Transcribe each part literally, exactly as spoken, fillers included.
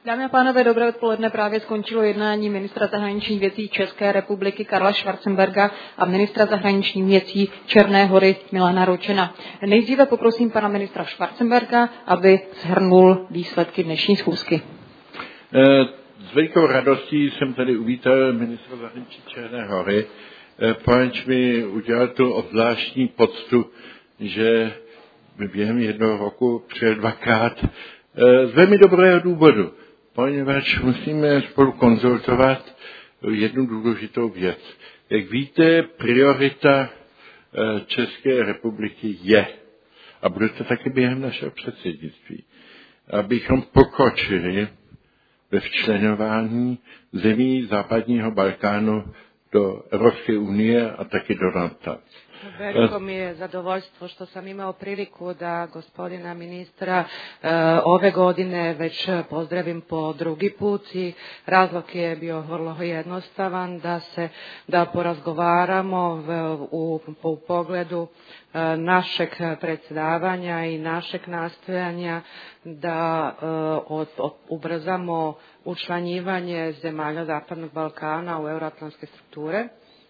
Dámy a pánové, dobré odpoledne. Právě skončilo jednání ministra zahraničních věcí České republiky Karla Schwarzenberga a ministra zahraničních věcí Černé Hory Milana Ročena. Nejdříve poprosím pana ministra Schwarzenberga, aby shrnul výsledky dnešní schůzky. S velikou radostí jsem tady uvítal ministra zahraničí Černé Hory, poněvadž mi udělal tu obzvláštní poctu, že během jednoho roku přijel dvakrát z velmi dobrého důvodu, poněvadž musíme spolu konzultovat jednu důležitou věc. Jak víte, priorita České republiky je, a bude to taky během našeho předsednictví, abychom pokročili ve včleňování zemí západního Balkánu do Evropske unije, a taky do NATO. Veliko mi je zadovoljstvo što sam imao priliku da gospodina ministra e, ove godine već pozdravim po drugi put i razlog je bio vrlo jednostavan da se da porazgovaramo v, u, u pogledu e, našeg predsjedavanja i našeg nastojanja da e, od, od, ubrzamo učlanjivanje zemalja Zapadnog Balkana u euroatlantske strukture.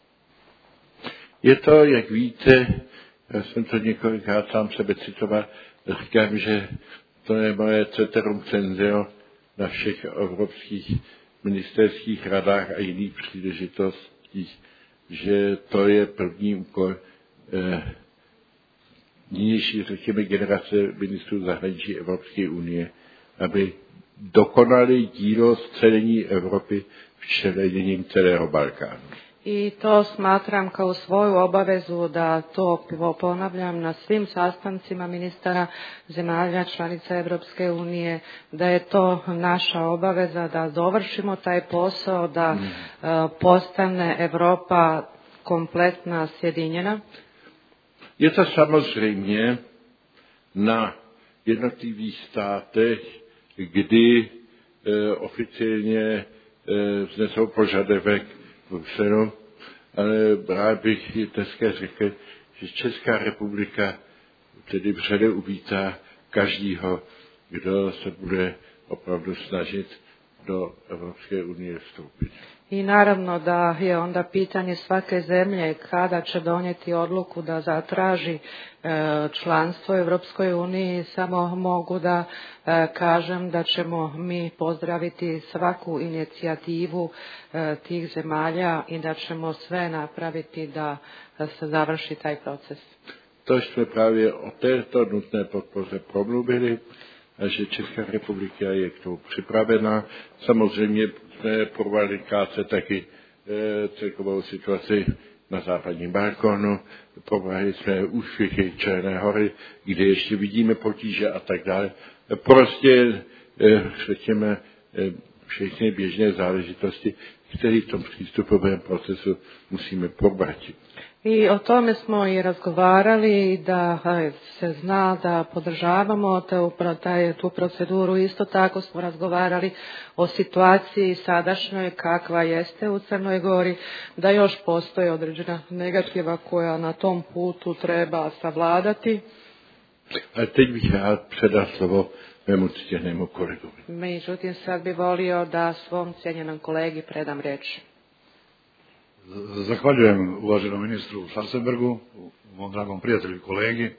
Je to, jak víte, já jsem to několikrát sám sebe citoval, říkám, že to je moje ceterum censeo na všech evropských ministerských radách a jiných příležitostích, že to je první úkol eh, nynější, řekněme, generace ministrů zahraničí Evropské unie, aby dokonali dílo scelení Evropy včleněním celého Balkánu. I to smatram kao svoju obavezu da to ponavljam na svim sastancima ministara zemalja članica Evropske unije, da je to naša obaveza da dovršimo taj posao, da mm. uh, postane Evropa kompletna, sjedinjena. Je to samozřejmě na jednotlivých státech, kdy eh, oficiálně eh, vznesou požadavek Bruselu, ale rád bych dneska řekl, že Česká republika tedy vřele uvítá každýho, kdo se bude opravdu snažit do Evropske unije vstoupit. I naravno da je onda pitanje svake zemlje kada će donijeti odluku da zatraži e, članstvo u Europskoj uniji. Samo mogu da e, kažem da ćemo mi pozdraviti svaku inicijativu e, tih zemalja i da ćemo sve napraviti da, da se završi taj proces. To jsme právě o této nutné podpoře promluvili, a že Česká republika je k tomu připravená. Samozřejmě jsme probrali krátce taky e, celkovou situaci na západním Balkánu, probrali jsme úspěchy Černé Hory, kde ještě vidíme potíže a tak dále. Prostě, e, řekněme, e, všechny běžné záležitosti, které v tom přístupovém procesu musíme probrat. I o tome smo i razgovarali da se zna da podržavamo te, taj, tu proceduru. Isto tako smo razgovarali o situaciji sadašnjoj kakva jeste u Crnoj Gori, da još postoji određena negativa koja na tom putu treba savladati. A teď bih rád předal slovo mému ctěnému kolegovi. Međutim, sad bi volio da svom cijenjenom kolegi predam riječ. Zahvaljujem uvaženom ministru Schwarzenbergu, mom dragom prijatelju i kolegi,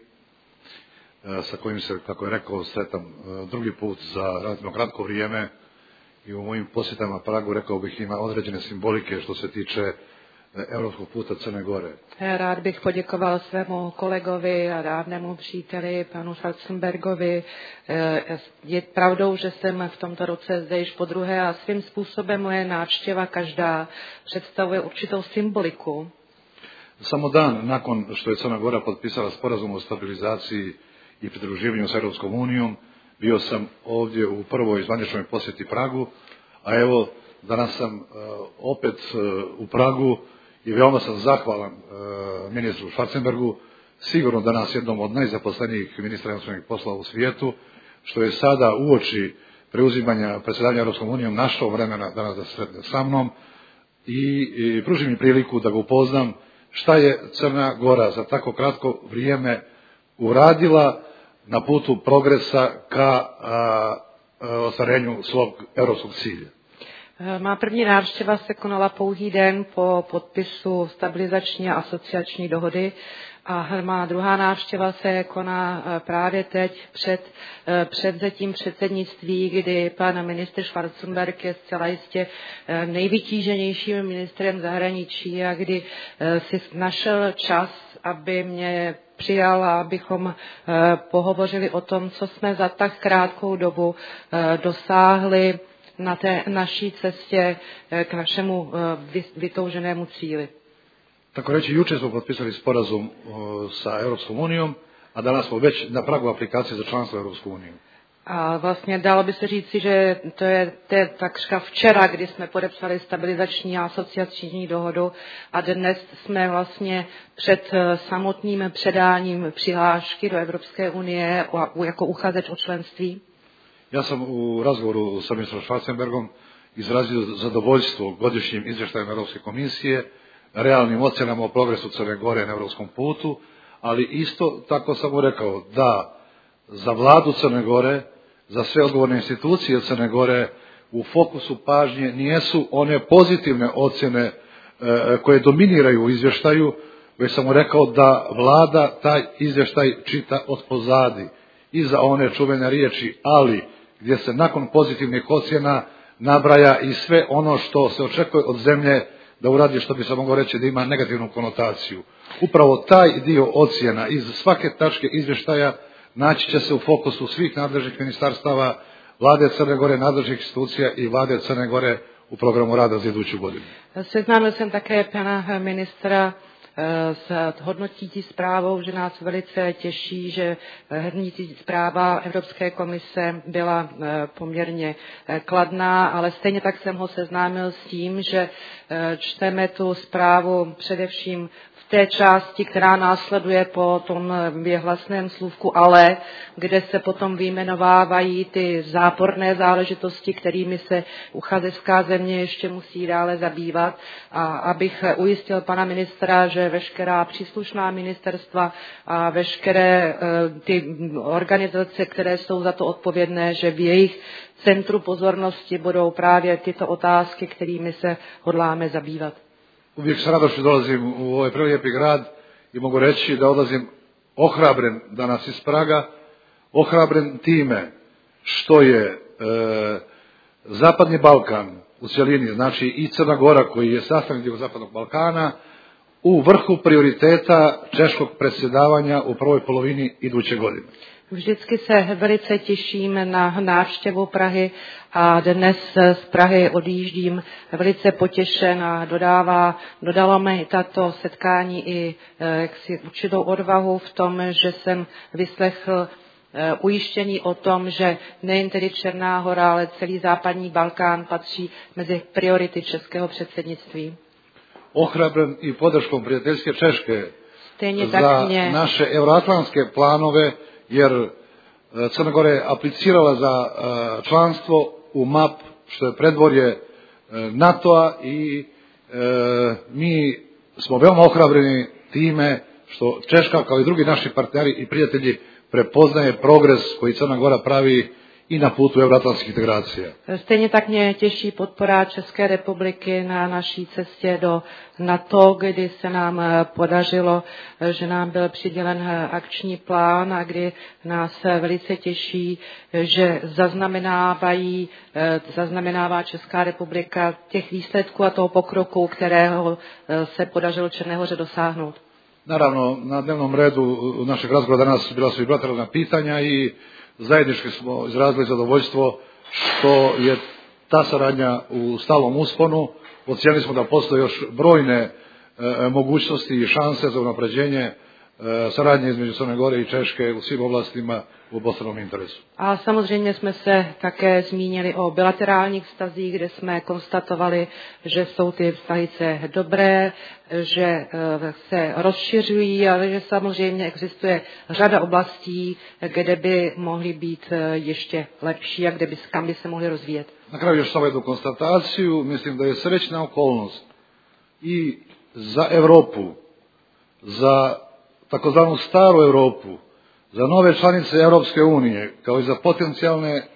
sa kojim se, kako je rekao, sretam drugi put za relativno kratko vrijeme i u mojim posjetama Pragu, rekao bih, ima određene simbolike što se tiče evropskog puta Crne Gore. Rád bych poděkoval svému kolegovi a dávnému příteli, panu Schwarzenbergovi. Je pravdou, že jsem v tomto roce zde již podruhé a svým způsobem moje návštěva každá představuje určitou symboliku. Samo dan nakon što je Crna Gora potpisala sporazum o stabilizaciji i pridruživanju s Europskom unijom, bio sam ovdje u prvoj zvaničnoj posjeti Pragu, a evo danas sam uh, opet uh, u Pragu i veoma sam zahvalan uh, ministru Schwarzenbergu, sigurno danas jednom od najzaposlenijih ministra inostranih poslova u svijetu, što je sada uoči preuzimanja predsjedavanja Europskom unijom našao vremena danas da se sretne sa mnom i, i pruži mi priliku da ga upoznam šta je Crna Gora za tako kratko vrijeme uradila na putu progresa ka a, ostvarenju svog evropskog cilja. Má první návštěva se konala pouhý den po podpisu stabilizační a asociační dohody a má druhá návštěva se koná právě teď před převzetím předsednictví, kdy pan ministr Schwarzenberg je zcela jistě nejvytíženějším ministrem zahraničí a kdy si našel čas, aby mě přijal a abychom pohovořili o tom, co jsme za tak krátkou dobu dosáhli na té naší cestě k našemu vytouženému cíli. Tako reći, juče smo potpisali sporazum sa Europskom unijom, a danas smo već na pragu aplikacije za članstvo u Europsku uniju. A vlastně dalo by se říci, že to je, to je takřka včera, kdy jsme podepsali stabilizační a asociační dohodu a dnes jsme vlastně před samotným předáním přihlášky do Evropské unie jako uchazeč o členství. Ja sam u razgovoru sa ministrom Schwarzenbergom izrazio zadovoljstvo godišnjim izvještajem Europske komisije, realnim ocjenama o progresu Crne Gore na europskom putu, ali isto tako sam mu rekao da za vladu Crne Gore, za sve odgovorne institucije Crne Gore u fokusu pažnje nijesu one pozitivne ocjene e, koje dominiraju u izvještaju, već sam mu rekao da vlada taj izvještaj čita od pozadi i za one čuvene riječi, ali gdje se nakon pozitivnih ocjena nabraja i sve ono što se očekuje od zemlje da uradi, što bi se moglo reći da ima negativnu konotaciju. Upravo taj dio ocjena iz svake tačke izvještaja naći će se u fokusu svih nadležnih ministarstava, vlade Crne Gore, nadležnih institucija i vlade Crne Gore u programu rada za iduću godinu. Seznámil jsem také pana ministra s hodnotící zprávou, že nás velice těší, že hodnotící zpráva Evropské komise byla poměrně kladná, ale stejně tak jsem ho seznámil s tím, že čteme tu zprávu především v té části, která následuje po tom věhlasném slůvku ale, kde se potom vyjmenovávají ty záporné záležitosti, kterými se uchazečská země ještě musí dále zabývat. A abych ujistil pana ministra, že veškerá příslušná ministerstva a veškeré ty organizace, které jsou za to odpovědné, že v jejich centru pozornosti budou právě tyto otázky, kterými se hodláme zabývat. Uvijek s radošću dolazim u ovaj prelijepi grad i mogu reći da odlazim ohrabren danas iz Praga, ohrabren time što je e, Zapadni Balkan u cjelini, znači i Crna Gora koji je sastavni dio Zapadnog Balkana, u vrhu prioriteta češkog predsjedavanja u prvoj polovini iduće godine. Vždycky se velice těším na návštěvu Prahy a dnes z Prahy odjíždím velice potěšen a dodává, dodalo mi tato setkání i jaksi určitou odvahu v tom, že jsem vyslechl ujištění o tom, že nejen tedy Černá Hora, ale celý západní Balkán patří mezi priority českého předsednictví. Ohrabren i podrškom prijateljske Češke Stejně za tak mě naše euroatlantske planove, jer Crna Gora je aplicirala za članstvo u M A P, što je predvorje NATO-a i mi smo veoma ohrabreni time što Češka kao i drugi naši partneri i prijatelji prepoznaje progres koji Crna Gora pravi i na putu euroatlantských integrací. Stejně tak mě těší podpora České republiky na naší cestě do NATO, kdy se nám podařilo, že nám byl přidělen akční plán a kdy nás velice těší, že zaznamenávají, zaznamenává Česká republika těch výsledků a toho pokroku, kterého se podařilo Černé Hoře dosáhnout. Naravno, na dnevnom redu našeg razgovora danas bila su i bilateralna pitanja i zajednički smo izrazili zadovoljstvo što je ta saradnja u stalnom usponu. Ocijenili smo da postoje još brojne e, mogućnosti i šanse za unapređenje e, saradnje između Crne Gore i Češke u svim oblastima u obostranom interesu. A samozřejmě jsme se také zmínili o bilaterálních vztazích, kde jsme konstatovali, že jsou ty vztahy dobré, že se rozšiřují, ale že samozřejmě existuje řada oblastí, kde by mohly být ještě lepší a kde by, kam by se mohly rozvíjet. Na kraju još samo jednu konstataciju, mislim da je srećna okolnost i za Europu, za takozvanu staru Europu, za nove članice Europske unije, kao i za potencijalne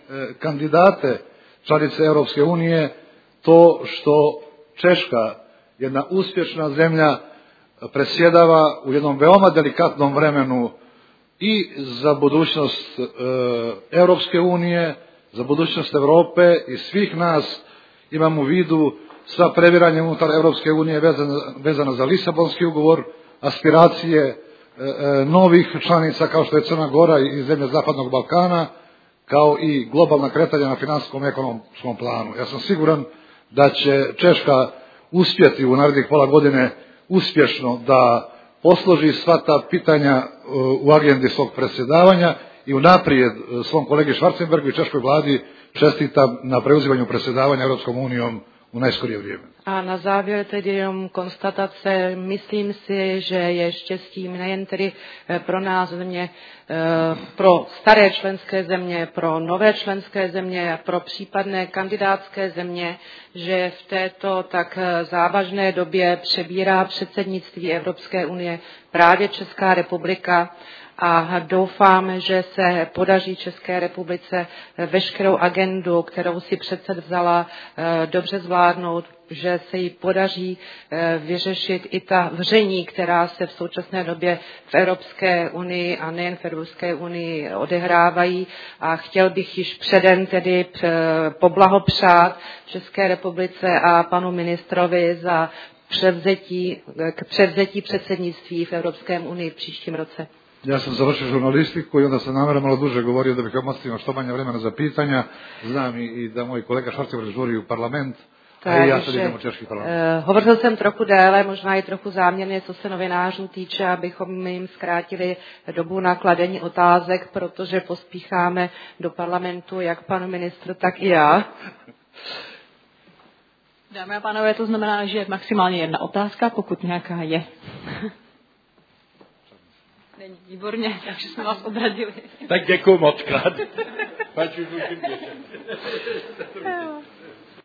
kandidate članice Europske unije to što Češka, jedna uspješna zemlja, presjedava u jednom veoma delikatnom vremenu i za budućnost Europske unije, za budućnost Europe i svih nas. Imamo u vidu sva previranja unutar Europske unije vezana, vezana za Lisabonski ugovor, aspiracije e, e, novih članica kao što je Crna Gora i zemlje Zapadnog Balkana, kao i globalna kretanja na finansijskom i ekonomskom planu. Ja sam siguran da će Češka uspjeti u narednih pola godine uspješno da posloži sva ta pitanja u agendi svog predsjedavanja i unaprijed svom kolegi Schwarzenbergu i češkoj vladi čestitam na preuzimanju predsjedavanja Europskom unijom u najskorije vrijeme. A na závěr tedy jenom konstatace, myslím si, že je štěstím nejen tedy pro nás země, pro staré členské země, pro nové členské země a pro případné kandidátské země, že v této tak závažné době přebírá předsednictví Evropské unie právě Česká republika. A doufám, že se podaří České republice veškerou agendu, kterou si přece vzala, dobře zvládnout, že se jí podaří vyřešit i ta vření, která se v současné době v Evropské unii a nejen v Evropské unii odehrávají. A chtěl bych již předem tedy poblahopřát České republice a panu ministrovi za převzetí, k převzetí předsednictví v Evropské unii v příštím roce. Ja sam završio žurnalistiku i onda sam namjerno malo duže govorio da bih ostavio što manje vremena za pitanja. Znam i, i da moj kolega Schwarzenberg žuri u parlament, a i ja sad idem u češki parlament. Uh, hovořil jsem trochu déle, možná i trochu záměrně, co se novinářů týče, abychom jim zkrátili dobu na kladení otázek, protože pospícháme do parlamentu, jak pan ministr, tak i já. Dámy a pánové, to znamená, že maximálně jedna otázka, pokud nějaká je. Není, výborně, takže jsme vás odradili. Tak děkuji moc krát. Pač už můžeme běžet.